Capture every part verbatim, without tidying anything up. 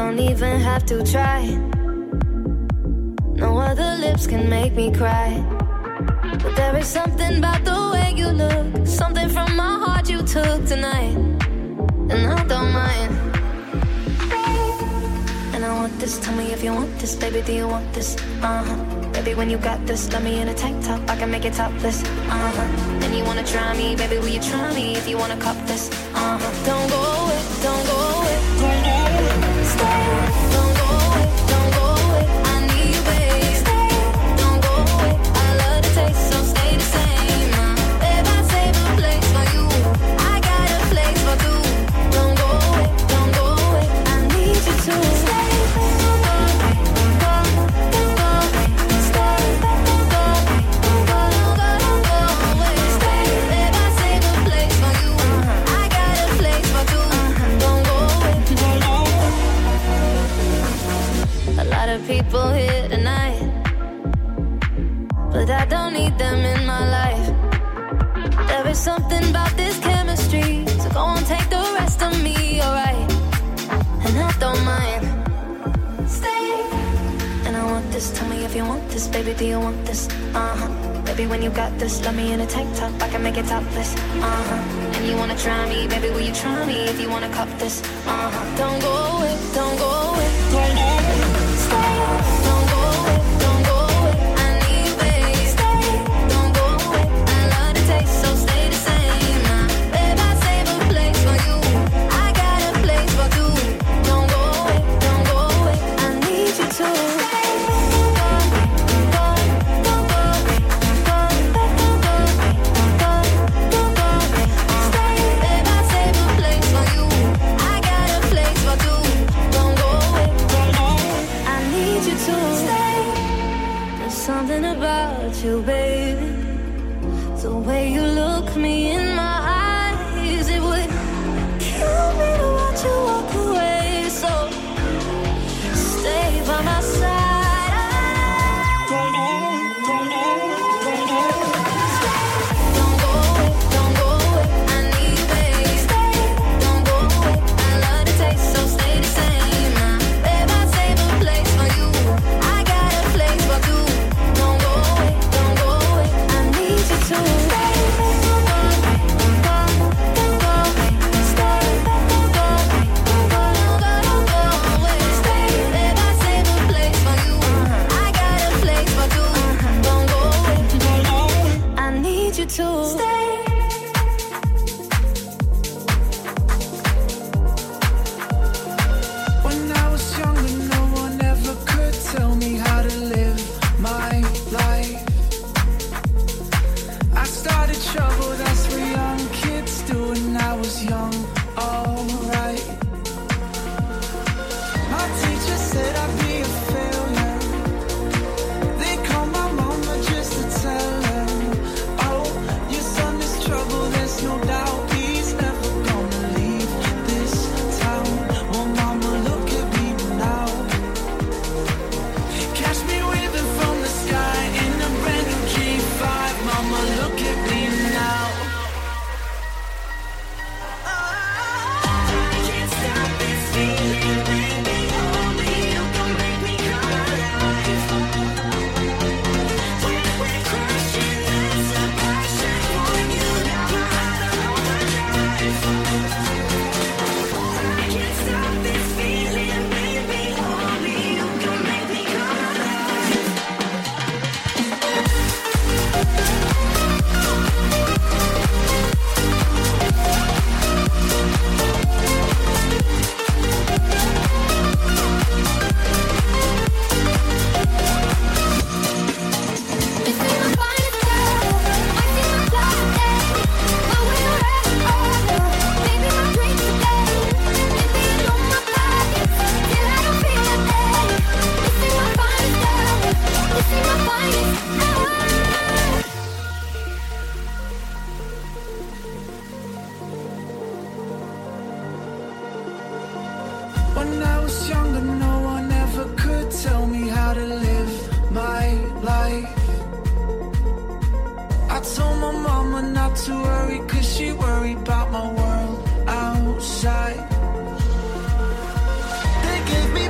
don't even have to try. No other lips can make me cry. But there is something about the way you look, something from my heart you took tonight, and I don't mind. And I want this, tell me if you want this, baby, do you want this? Uh-huh. Baby, when you got this, let me in a tank top, I can make it topless. Uh-huh. And you wanna try me, baby, will you try me if you wanna cup this? Uh-huh. Don't go away, don't go away, don't go away, stay. Don't go away, don't go away, I need you, babe. Stay, don't go away, I love the taste, so stay the same. Uh, babe, I save a place for you, I got a place for two. Don't go away, don't go away, I need you to stay. People here tonight, but I don't need them in my life. There is something about this chemistry, so go on, take the rest of me, alright? And I don't mind. Stay. And I want this, tell me if you want this, baby, do you want this? Uh-huh. Baby, when you got this, let me in a tank top, I can make it topless. Uh-huh. And you wanna try me, baby, will you try me if you wanna cup this? Uh-huh. Don't go away, don't go away, don't go away. Don't go away, don't go away, I need you, babe. Stay, don't go away, I love the taste, so stay the same. Uh, babe, I save a place for you, I got a place for two. Don't go away, don't go away, I need you to stay. Don't go away, don't go away, don't go away, don't go away, stay. Babe, I save a place for you, I got a place for two. Don't go away, don't go away, I need you to stay. There's something about you, baby, the way you look me in my eyes, it would kill me to watch you walk away. So stay by my side. Don't go away, don't go away, don't go away. Don't go away, don't go away, I need you, babe. Stay, don't go away, I love the taste, so stay the same. Uh, babe, I save a place for you, I got a place for two. Don't go away, don't go away, I need you to stay. Don't go away, don't go away, stay. Don't go away, don't go away, don't go away, stay. Babe, I save a place for you, I got a place for two. Don't go away, don't go away, I need you to stay. When I was younger, no one ever could tell me how to live my life. I started trouble, that's what young kids do, when I was young, alright. My teacher said I'd be a failure. They called my mama just to tell her, oh, your son is trouble, there's no doubt. He's never gonna leave this town. Well, mama, look at me now. Catch me waving from the sky in a brand new G five. Mama, look at me now. I can't stop this feeling, baby. Only you can make me come alive. We're crushing, there's a passion for you. Never had a longer drive. I can't stop this feeling, baby. Only you can make me come alive. You see my finest girl, I see my fly day. My way around, oh, baby, my dream today. Baby, you know my pockets, till I don't feel a thing. You see my finest girl, you see my finest girl. When I was younger, no one ever could tell me how to live my life. I told my mama not to worry, cause she worried about my world outside. They gave me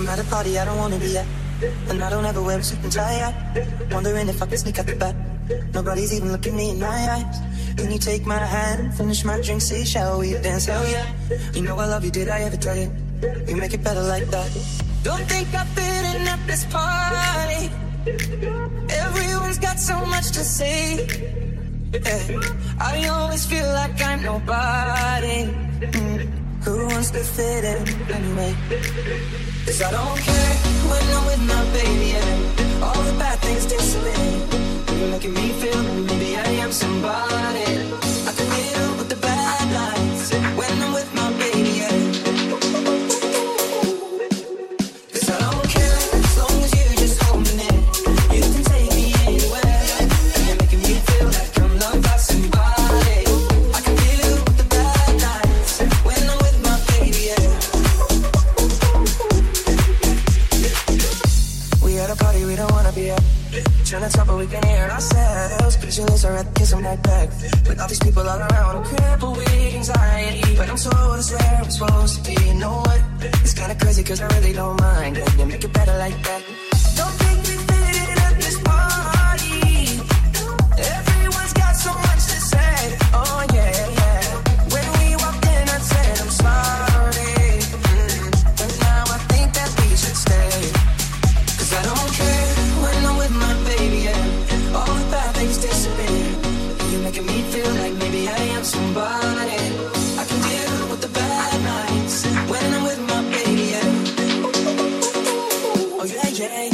I'm at a party I don't wanna be at, and I don't ever wear a suit and tie. Wondering if I can sneak out the back. Nobody's even looking me in my eyes. Can you take my hand, finish my drink, say shall we dance? Hell yeah. You know I love you, did I ever tell you? You make it better like that. Don't think I fit in at this party. Everyone's got so much to say. Yeah. I always feel like I'm nobody. Mm. Who wants to fit in anyway? Cause I don't care when I'm with my baby, yeah. All the bad things disappear. You're making me feel that maybe I am somebody. I can deal with the bad nights when I'm with my baby, yeah. Cause I don't care as long as you just hold me near. You can take me anywhere. You're making me feel like I'm loved by somebody. I can deal with the bad nights when I'm with my baby, yeah. We at a party we don't wanna be at. Trying to talk but we can hear ourselves. Pictureless, I'd rather kiss them right back. With all these people all around, I'm crippled with anxiety. But I'm told it's where I'm supposed to be. You know what? It's kinda crazy cause I really don't mind. Can you make it better like that? Don't think we fit in at this party. Everyone's got so much to say. Oh yeah, yeah. When we walked in I said I'm sorry, mm. But now I think that we should stay. Cause I don't care when I'm with my baby, yeah. All the bad things disappear. You're making me feel like maybe I am somebody. I can deal with the bad nights when I'm with my baby, yeah. Oh yeah, yeah,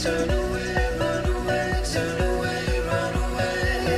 turn away, run away, turn away, run away.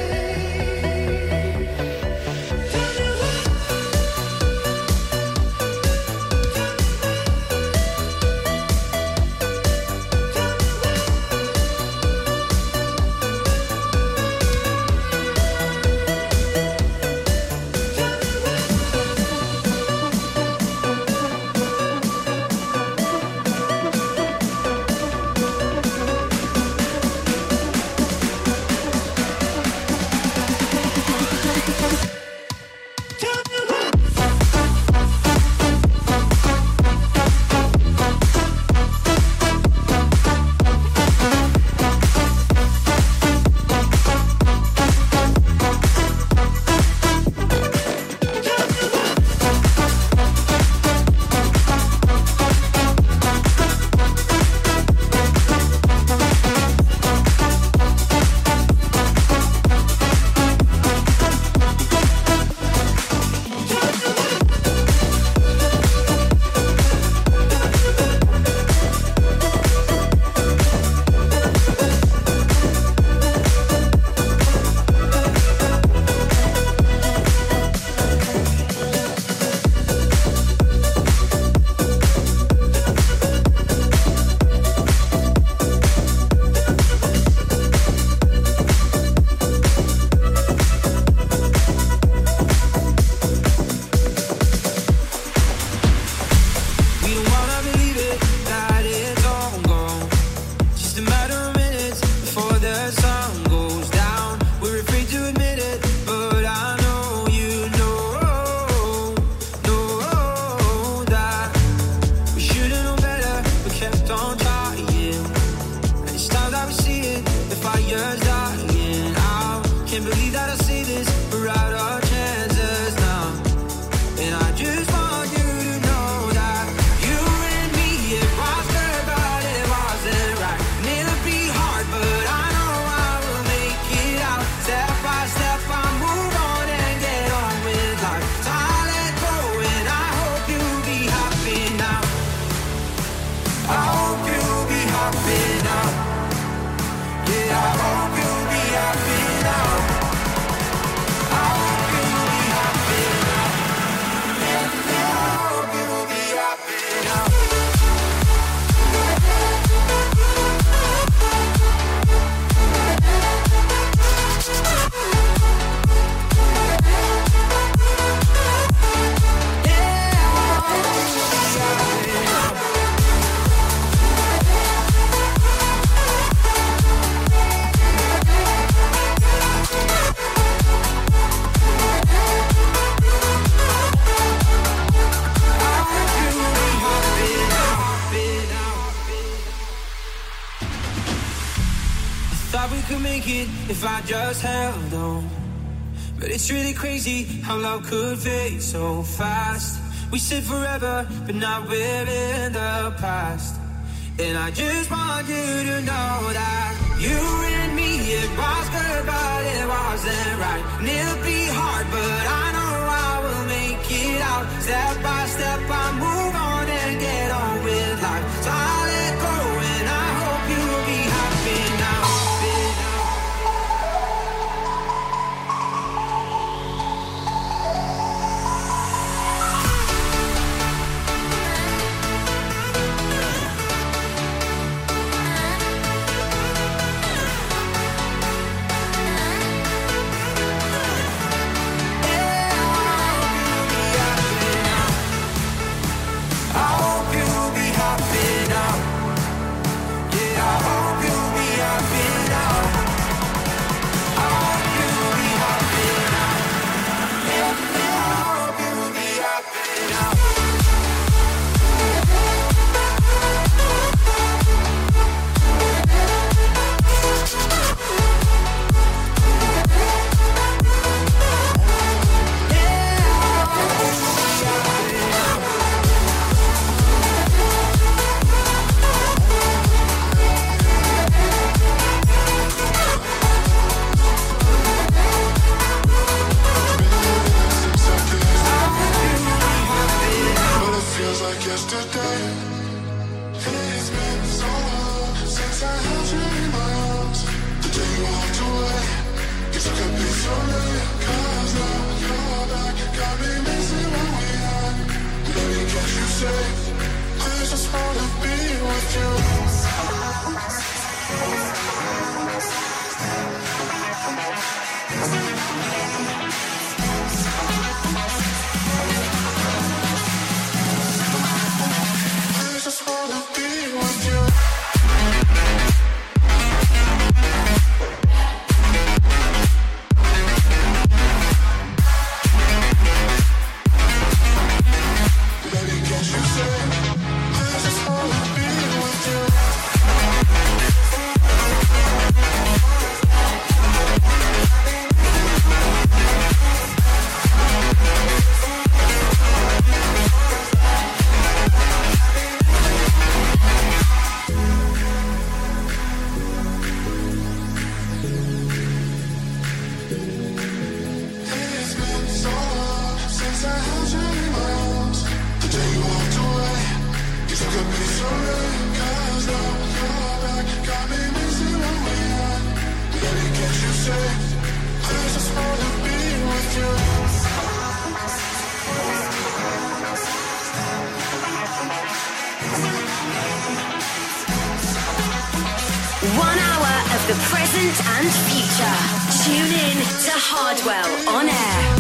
If I just held on, but it's really crazy how love could fade so fast. We said forever, but now we're in the past. And I just want you to know that you and me, it was good, but it wasn't right. And it'll be hard, but I know I will make it out. Step by step, I move on and get on with life. So I let go, and I hope you'll be happy now. One hour of the present and future. Tune in to Hardwell on air.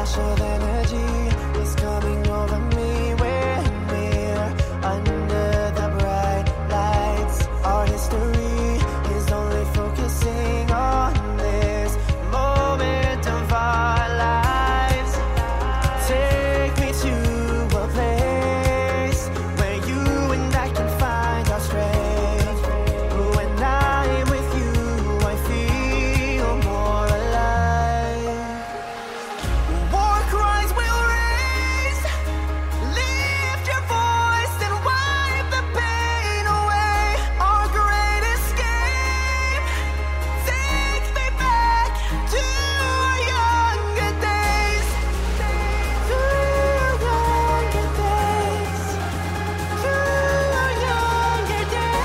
rush of energy is coming over me when we're under the bright lights. Our history is only focusing on this moment of our lives. Take me to a place where you and I can find our strength. When I'm with you, I feel more alive. War cries will raise. Lift your voice and wipe the pain away. Our great escape. Take me back to our younger days. To our younger days. To our younger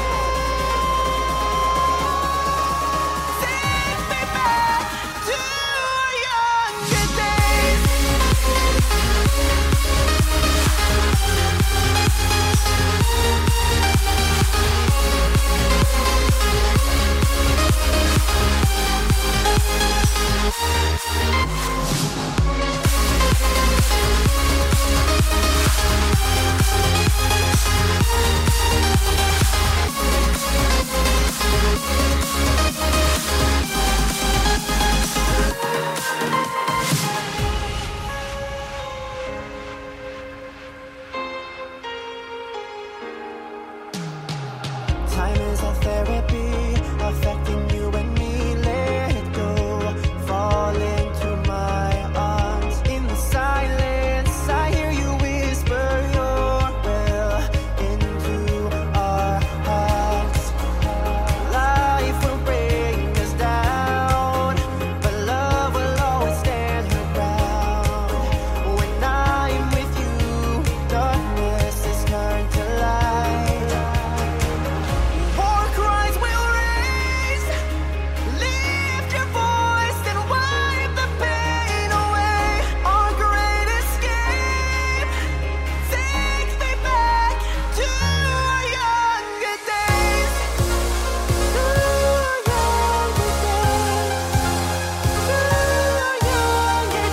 days. Take me back to our younger days. Time is a therapy affecting you and me. Let go, fall into my arms. In the silence, I hear you whisper your will into our hearts. Life will bring us down, but love will always stand her ground. When I'm with you, darkness is turned to light. War cries will raise. Lift your voice and wipe the pain away. Our great escape. Take me back to our younger days. To our younger days. To our younger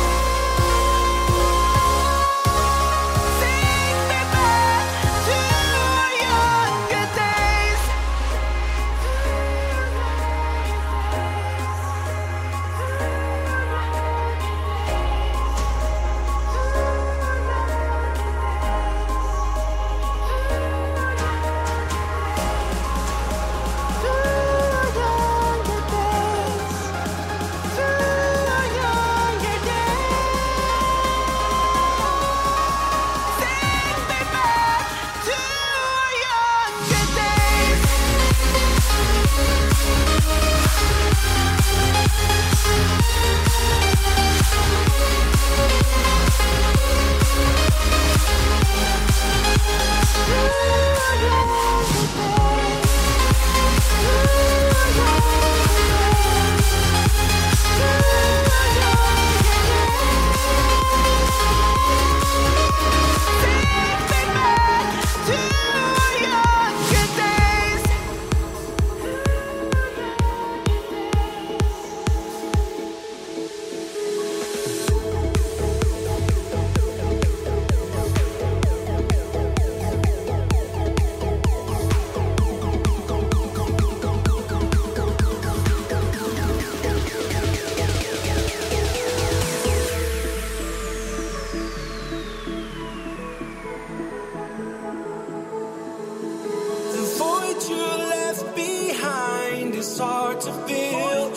days. Take me back to our younger days. The void you left behind is hard to fill.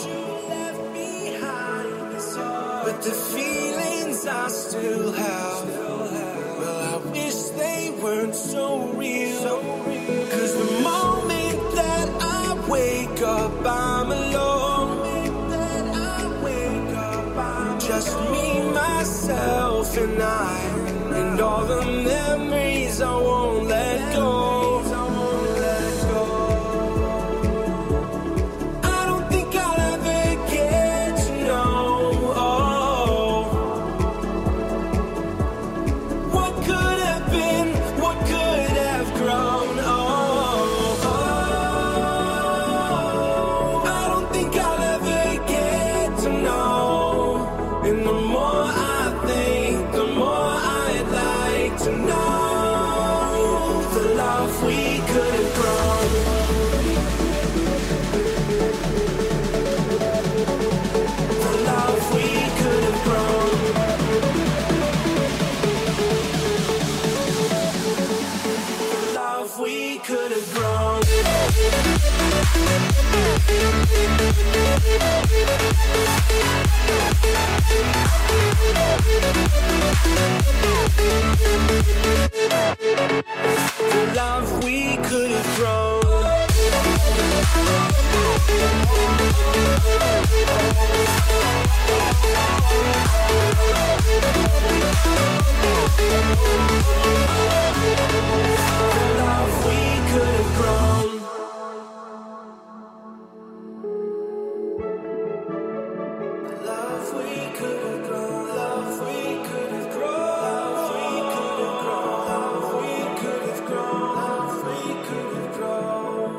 But the feelings I still have, well, I wish they weren't so real. Cause the moment that I wake up, I'm alone. Just me, myself, and I, and all the memories I won't let go. I don't think I'll ever get to know oh, what could have been, what could have grown. Oh, oh, I don't think I'll ever get to know. And the more I Love we could have grown. Love we could have grown. Love we could have grown. Love we could have grown. Love we could have grown. Love we could have grown. Love we could have grown.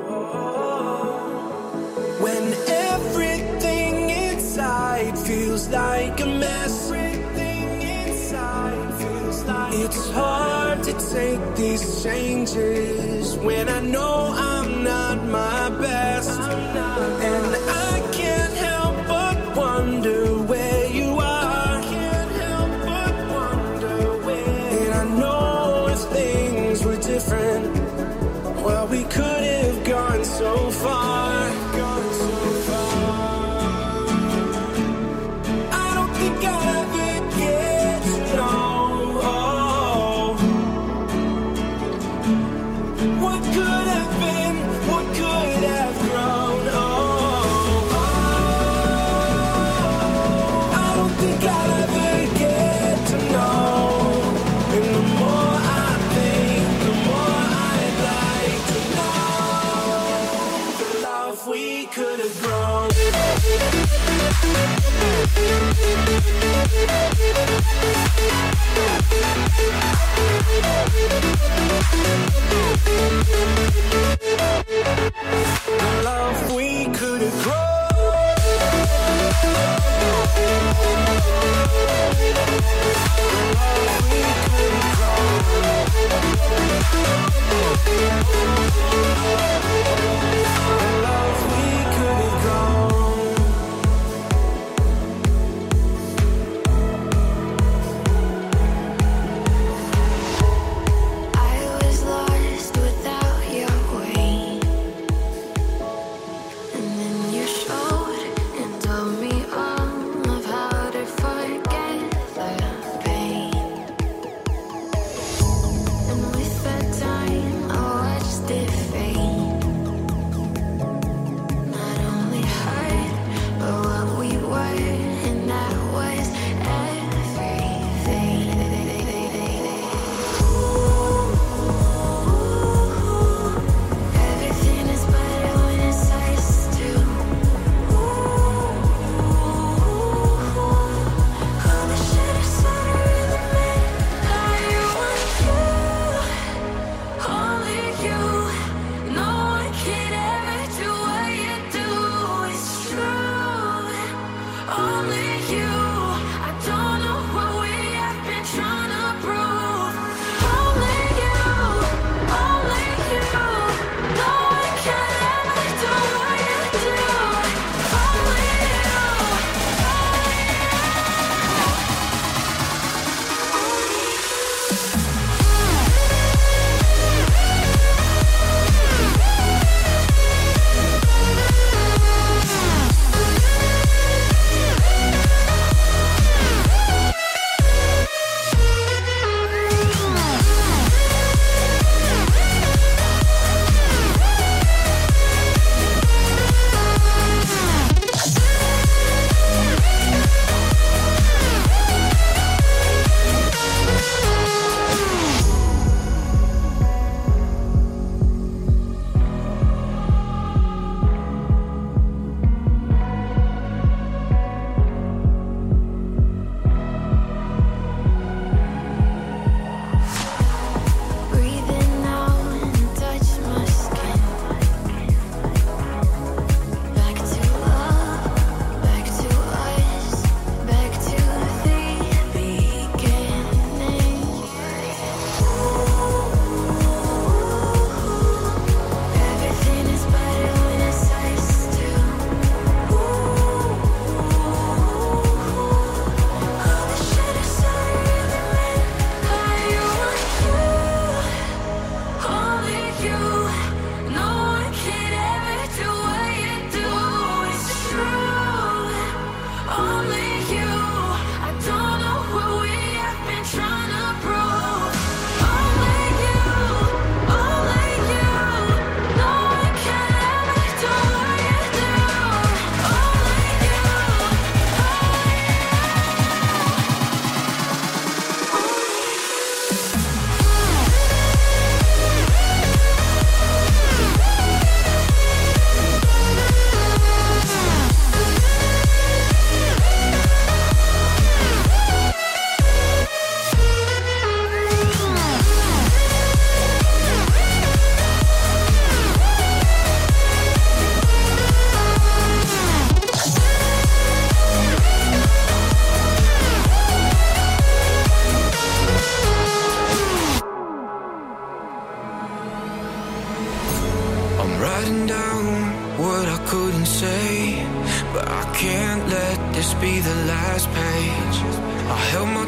When everything inside feels like a mess, everything inside feels like it's hard to take these changes when I know I'm not my best, and I can't help but wonder where you are. Can't help but wonder where. And I know if things were different, well, we could have gone so far. Gone so far. I don't think I'll ever get to know what could have been, what could have grown. Oh, I don't think I'll ever get to know. And the more I think, the more I'd like to know the love we could have grown. The love we could have grown. The love we could have grown. The love we could have grown. I was lost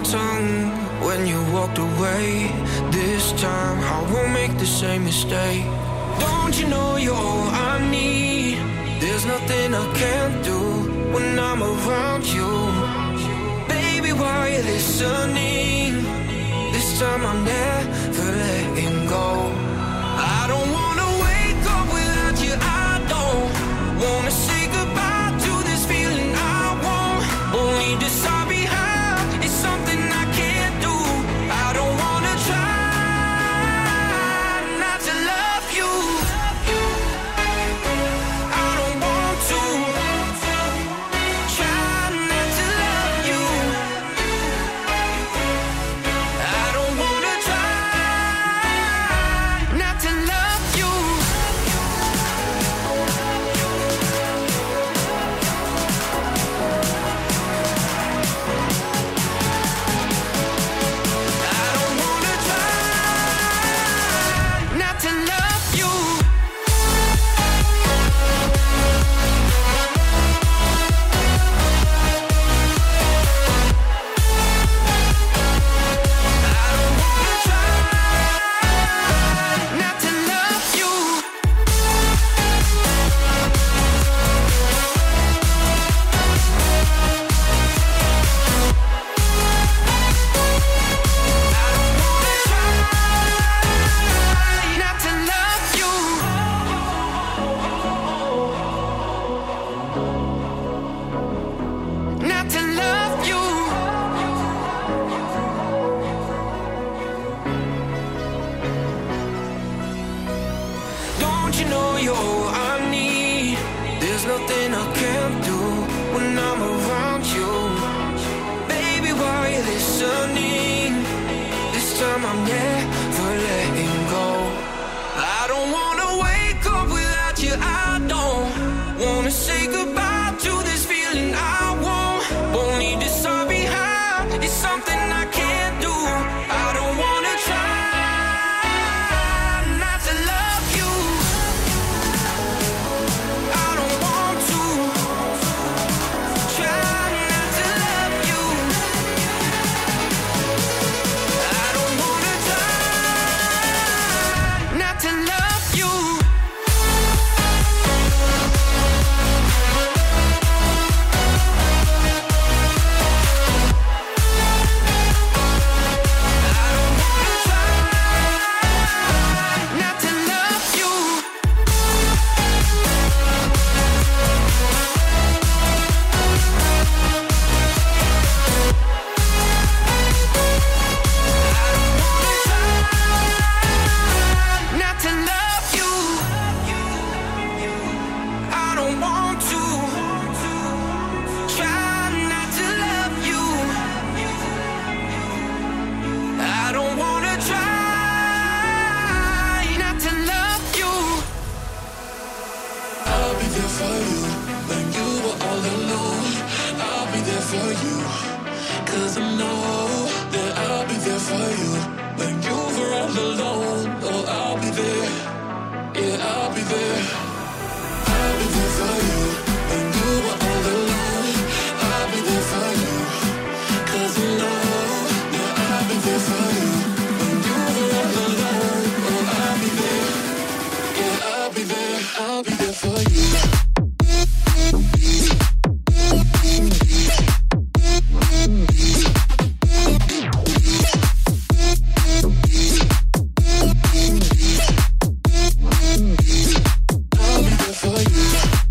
tongue when you walked away. This time I won't make the same mistake. Don't you know you're all I need? There's nothing I can't do when I'm around you. Baby, why are you listening? This time I'm never letting go. I don't wanna wake up without you. I don't wanna say goodbye to this feeling I won't. Only decide behind is something I can't do. I don't wanna try not to love you. I don't want to try not to love you. I don't wanna try not to love you. I don't wanna try not to love you. I don't wanna try not to love you. Not to love you. Not to love you. Don't you know you're all I need? There's nothing I can't do when I'm around you. Baby, why are you listening? This time I'm never letting go. I don't wanna wake up without you. I don't wanna say goodbye to this feeling I won't. Only decide behind is something I can't do. I don't wanna try not to love you. I don't want to try not to love you. I don't wanna try not to love you. Not to love you. Not to love you. I don't want to try not to love you. I don't wanna try not to love you. I'll be there for you when you were all alone. I'll be there for you, cause I know that I'll be there for you when you were all alone. Oh, I'll be there, yeah, I'll be there. I'll be there for you when you were all alone. I'll be there for you, cause I know that I'll be there for you when you were all alone. Oh, I'll be there, yeah, I'll be there, I'll be there for you. I'll be there for you.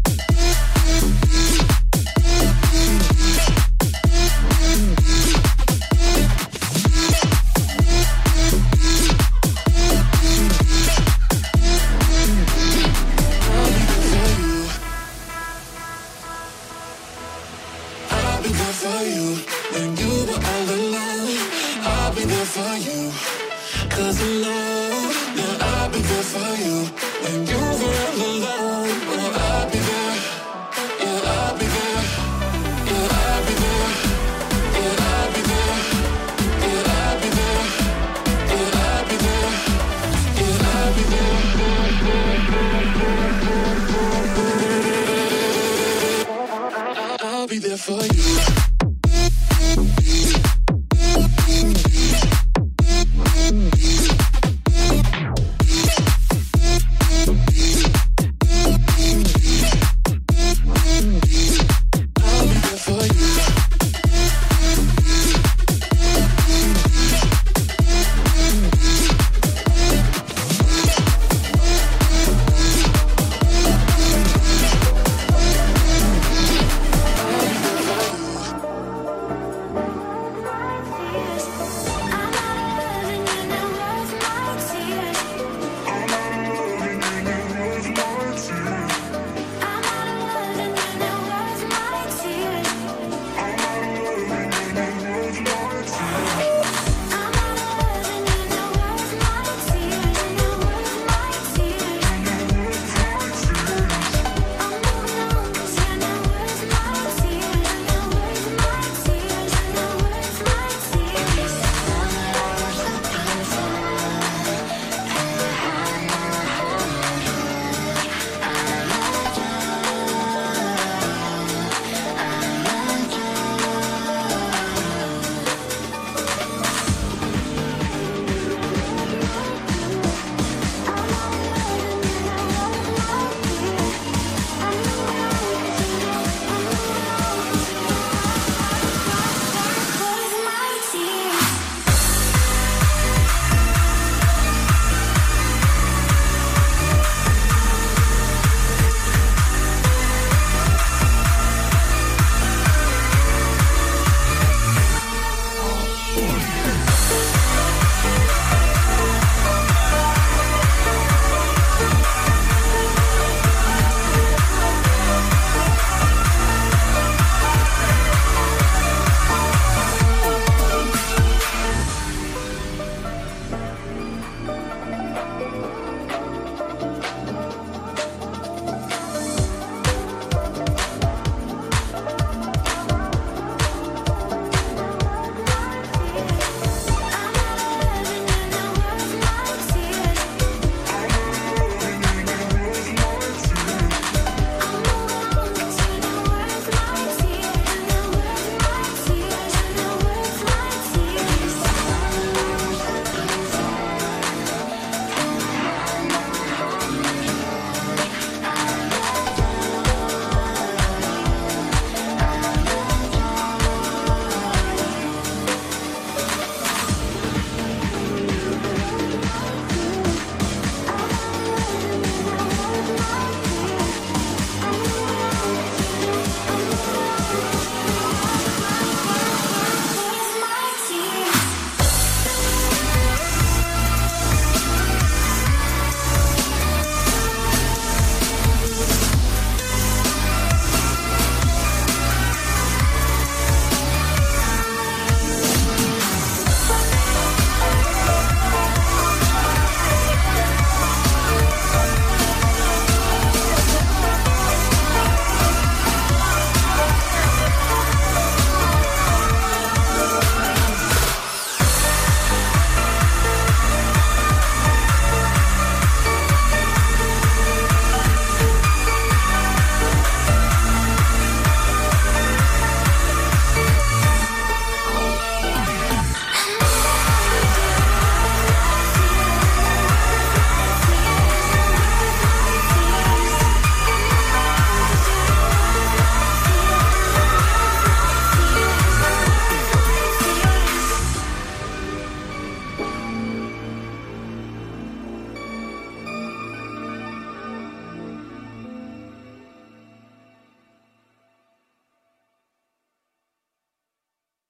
I'll be there for you when you were all alone. I'll be there for you, cause I know that I'll be there for you when you were all